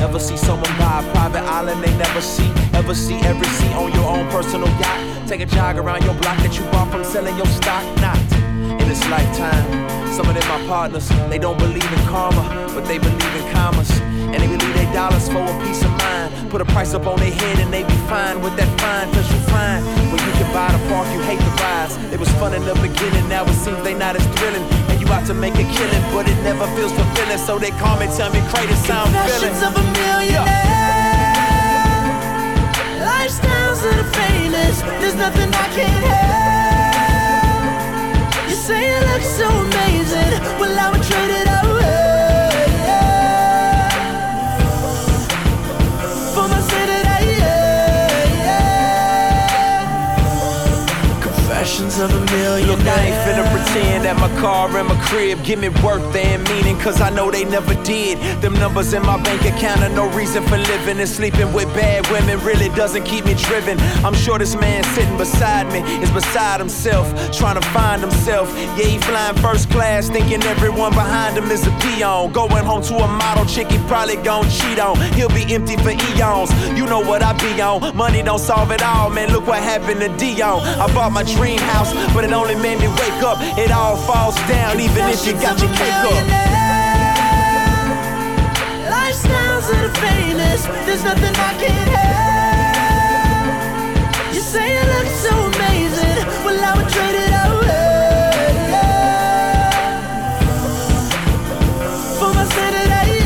Ever see someone buy a private island they never see? Ever see every sea on your own personal yacht? Take a jog around your block that you bought from selling your stock? Not in this lifetime. Some of them my partners, they don't believe in karma, but they believe in commas. And they believe they dollars for a peace of mind. Put a price up on their head and they be fine with that fine, cause you fine. When you can buy the park, you hate the rides. It was fun in the beginning, now it seems they not as thrilling. And you out to make a killing, but it never feels fulfilling. So they call me, tell me, greatest sound feeling. Confessions of a millionaire. Lifestyles of the famous. There's nothing I can't have. You say it looks so amazing. Well, I would trade it away. For my city, confessions of a millionaire. Look, I ain't finna pretend that my car and my crib give me worth and meaning, cause I know they never did. Them numbers in my bank account are no reason for living, and sleeping with bad women really doesn't keep me driven. I'm sure this man sitting beside me is beside himself, trying to find himself. Yeah, he flying first class, thinking everyone behind him is a peon. Going home to a model chick he probably gon' cheat on. He'll be empty for eons. You know what I be on. Money don't solve it all, man. Look what happened to Dion. I bought my dream house, but it only made me wake up. It all falls down, even if you got your cake up. Lifestyles of the famous. There's nothing I can't have. You say it looks so amazing. Well, I would trade it away. For my Saturday.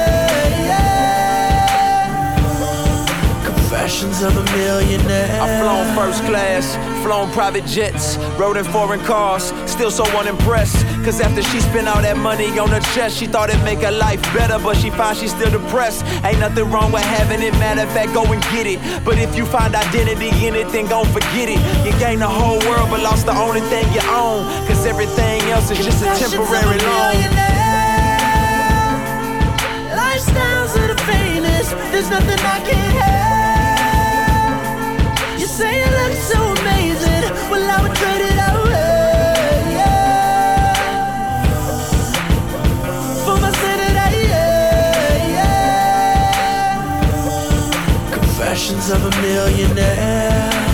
Confessions of a millionaire. I've flown first class, flown private jets, rode in foreign cars, still so unimpressed. Cause after she spent all that money on her chest, she thought it'd make her life better, but she finds she's still depressed. Ain't nothing wrong with having it, matter of fact, go and get it. But if you find identity in it, then gon' forget it. You gain the whole world, but lost the only thing you own. Cause everything else is just a temporary loan. Lifestyles of the famous. There's nothing I can't have. You say it looks so amazing. Well, I would trade it away. For my Saturday. Confessions of a millionaire.